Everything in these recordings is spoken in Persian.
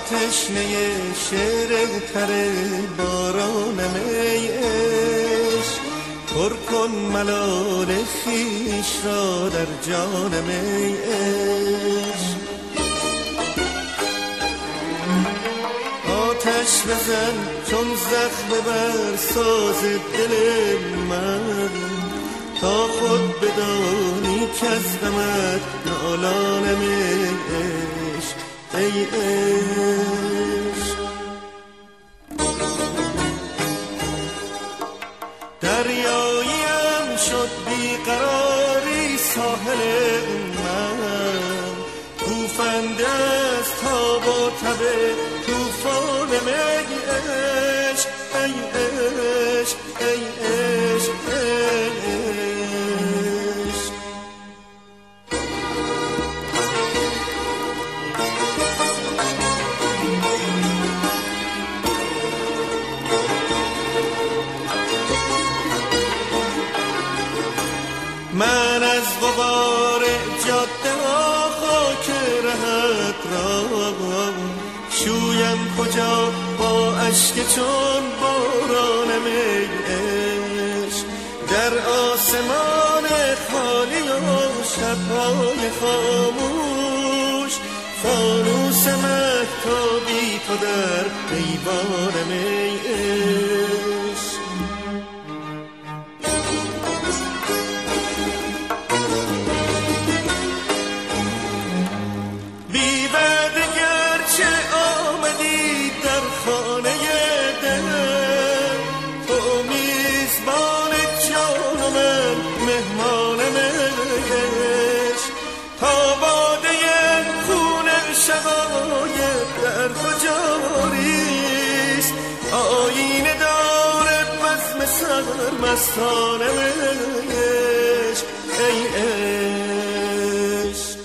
تشنه شعر تر بارانم ای عشق، پر کن ملال خویش را در جانم ای عشق. آتش بزن چون زخم بر ساز دل من، تا خود بدانی که از غمت نالانم ای عشق ای عشق. دریاییم شد بیقراری ساحل من، توفنده از تاب و تب توفانم ای عشق ای عشق ای عشق ای عشق. من از غبار جاده ها خاک رهت را شویم کجا با اشک چون بارانم ای عشق. در آسمان خالی و شبهای خاموش، فانوس مهتابی تو در ایوانم ای عشق. در کجاریست آینه داره بزم سرمستانم ای عشق ای عشق.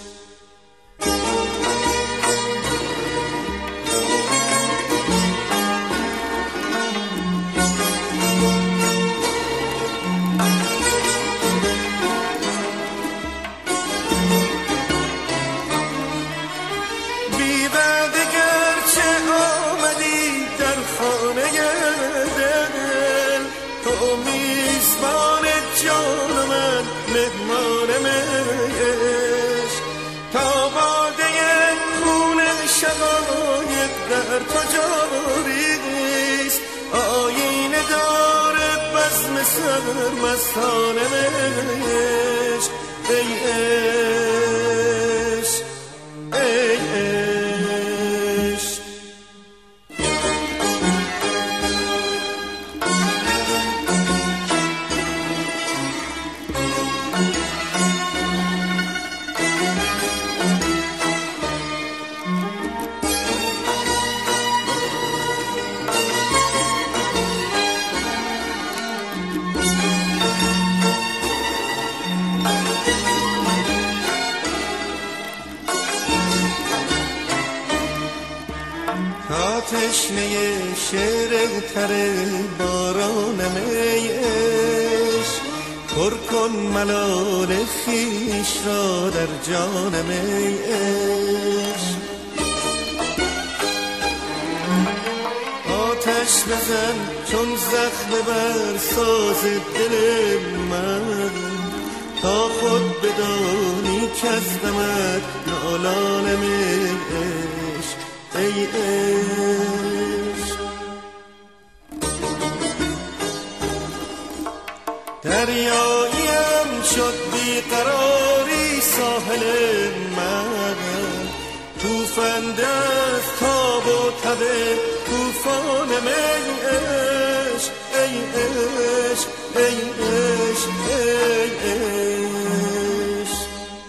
در کجاریست آینه داره بزم سرمستانم ای عشق ای عشق ای عشق. تشنه شعر تر بارانم ای عشق، پر کن ملال خویش را در جانم ای عشق. آتش بزن چون زخم بر ساز دل من، تا خود بدانی که از غمت نالانم ای عشق ای عشق. دریاییم شد بیقراری ساحل من، توفنده از تاب و تب توفانم ای عشق ای عشق ای عشق ای عشق.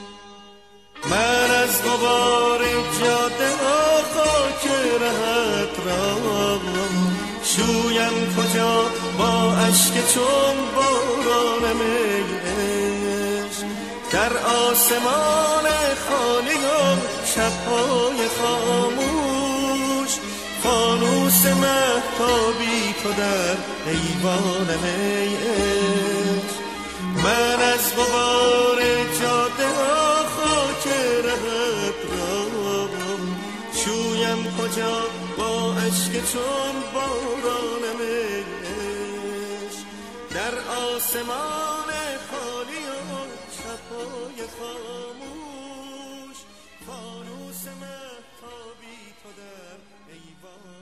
من از غبار جاده ها خاک رهت را شویم کجا با اشک چون بارانم ای عشق. در آسمان خالی و شبهای خاموش، فانوس مهتابی تو در ایوانم ای عشق. من از غبار جاده ها خاک رهت را شویم کجا با عشق چون باران عشق در آسمان خالی و شب‌های خاموش فانوس مهتابی تو در ایوان